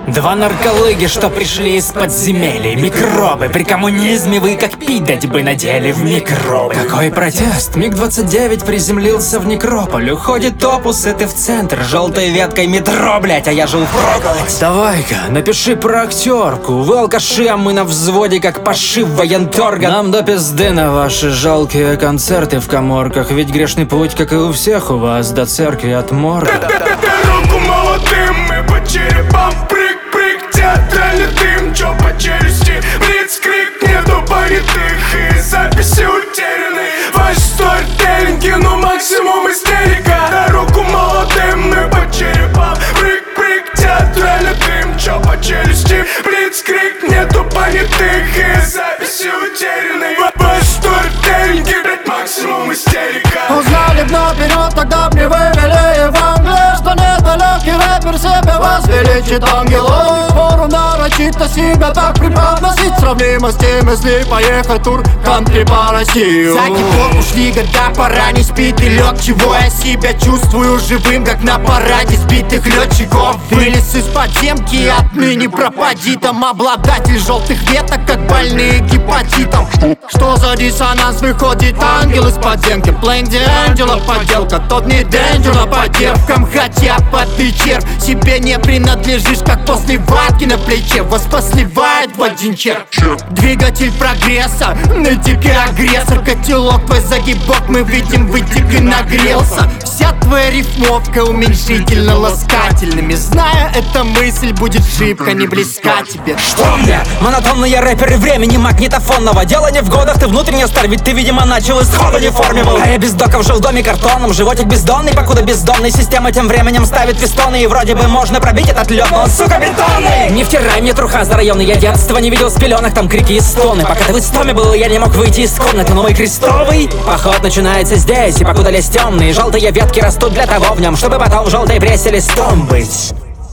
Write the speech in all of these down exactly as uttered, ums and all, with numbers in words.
Два нарколыги, что пришли из подземелий. Микробы, при коммунизме вы как пить дать бы надели в микробы. Какой протест, миг двадцать девять приземлился в некрополь. Уходит опус, и ты в центр, желтой веткой метро, блять, а я жил впроголодь. Давай-ка, напиши про актерку. Вы алкаши, а мы на взводе, как паши в военторга. Нам до пизды на ваши жалкие концерты в каморках. Ведь грешный путь, как и у всех у вас, до церкви от морга. Руку молодым, мы по черепам прыг-прыг. Театральный дым, чё по челюсти, блицкрик. Нету понятых и записи утеряны. Ваш сторителлинги, ну максимум истерика. Руку молодым, мы по черепам прыг-прыг. Театральный дым, чё по челюсти, блицкрик. Нету понятых и записи утеряны. Ваш сторителлинги, блять, максимум истерика. Узнали б наперед, тогда б не вывели Евангелие, что недалекий рэпер себя возвеличит ангелов. Пору нарочито себя так преподносить, сравнимо с тем, если поехать тур кантри по Россию. За год ушли года, пора не спит и лег. Чего я себя чувствую живым, как на параде сбитых летчиков. Вылез из подземки, отныне пропади там. Обладатель желтых веток, как больные гепатитом. Что за диссонанс, выходит ангел из подземки. Plain D'Angelo подделка, тот не D'Angelo по девкам. Хотя под ты червь, себе не принадлежишь, как после ватки на плече. Вас сливает в один червь. Двигатель прогресса, нытик и агрессор. Котелок твой загибок, мы видим, вытек и нагрелся. Вся твоя рифмовка уменьшительно-ласкательными. Зная, эта мысль будет шибко не близка тебе. Что мне? Монотонный я рэпер и времени магнитофонного. Дело не в годах, ты внутренне стар, ведь ты, видимо, начал из хода не форме был. А я без доков жил в доме картонном, животик бездонный, покуда бездонный. Система тем временем ставит фистоны, и вроде бы можно пробить этот лед, но он, сука, бетонный. Не втирай мне труха за районы, я детства не видел с пеленок, там крики и стоны. Пока ты в истоме был, я не мог выйти из комнаты, но мой крестовый поход начинается здесь. И покуда лес темный, желтые ветки растут для того в нем, чтобы потом в желтой прессе листом быть.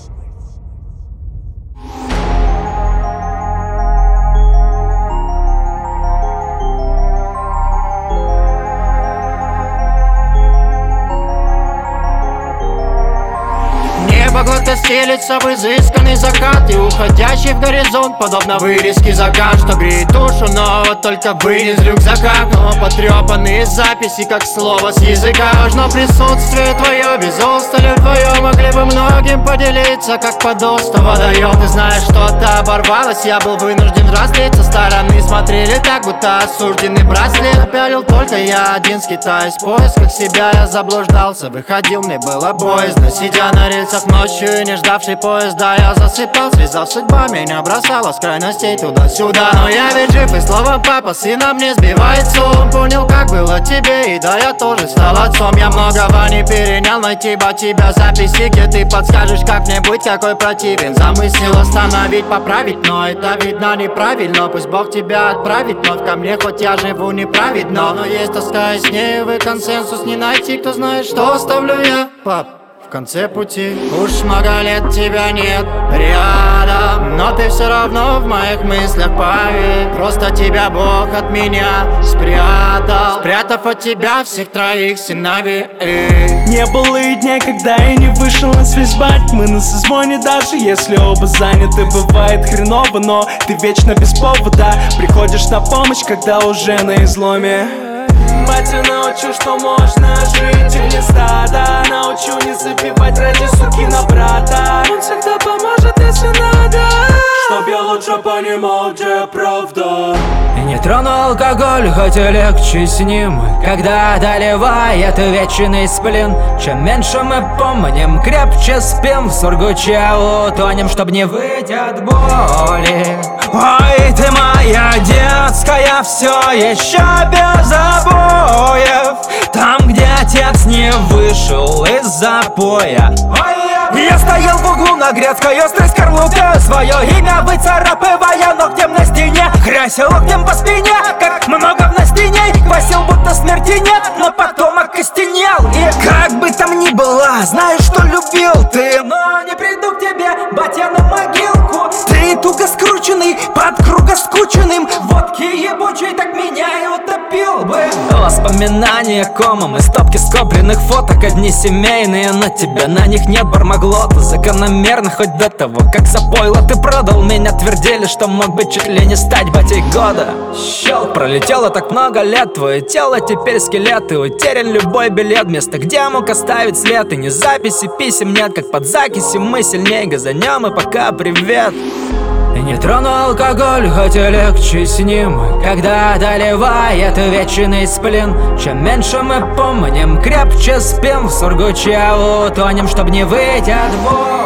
Погода стелится в изысканный закат, и уходящий в горизонт, подобно вырезке закат, что греет душу, но вот только вынес рюкзака. Но потрепанные записи, как слово с языка. Важно присутствие твое, без устали вдвоем. Могли бы многим поделиться, как подоста водоем. Ты знаешь, что-то оборвалось, я был вынужден разлить. Со стороны смотрели так, будто осужденный браслет. Напялил только я один, скитаясь в поисках себя. Я заблуждался, выходил, мне было боязно. Сидя на рельсах ночью и не ждавший поезда, я засыпал, связав судьба меня бросала с крайностей туда-сюда. Но я ведь жив, и слово папа сына мне сбивает сон. Понял, как было тебе, и да, я тоже стал отцом. Я многого не перенял, найти бы тебя записи, где ты подскажешь, как мне быть, какой противен. Замыслил остановить, поправить, но это видно неправильно. Пусть Бог тебя отправит вновь ко мне, хоть я живу неправедно. Но есть тоска, и с ней вы консенсус не найти. Кто знает, что оставлю я, пап, в конце пути. Уж много лет тебя нет рядом, но ты все равно в моих мыслях, поверь. Просто тебя Бог от меня спрятал, спрятав от тебя всех троих сыновей. Не было и дня, когда я не вышел на связь, бать. Мы на созвоне, даже если оба заняты. Бывает хреново, но ты вечно без повода приходишь на помощь, когда уже на изломе. Батя научу, что можно жить вне стада. Научу не забивать ради суки на брата. Он всегда поможет, если надо, чтоб я лучше понимал, где правда. Не трону алкоголь, хоть и легче с ним, когда одолевает вечный сплин. Чем меньше мы помним, крепче спим. В сургуче утонем, чтоб не выйти от боли. Ой, ты моя детская, все еще без обоев. Там, где отец не вышел из запоя. Я стоял в углу на грецкой острой скорлупе, свое имя выцарапывая ногтем на стене. Грязь локтем по спине, как много в настине. Квасил, будто смерти нет, но потом окостенел. И как бы там ни было, знаю, что любил ты, но не приду к тебе, батя, на могилку. Ты туго скрученный, под круго скученным, водки ебучей, так меня и утопил бы. Воспоминания комом и стопки скопленных фоток. Одни семейные, но тебя на них не бармагло. Ты закономерно хоть до того, как запойло ты продал меня. Твердили, что мог бы чуть ли не стать батей года. Щелк, пролетело так много лет. Твое тело теперь скелет. И утерян любой билет. Место, где мог оставить след. И ни записи писем нет, как под закиси. Мы сильнее газанем, и пока привет. И не трону алкоголь, хоть и легче с ним, когда доливает вечный сплин. Чем меньше мы помним, крепче спим. В Сургуче утонем, чтоб не выйти от боли.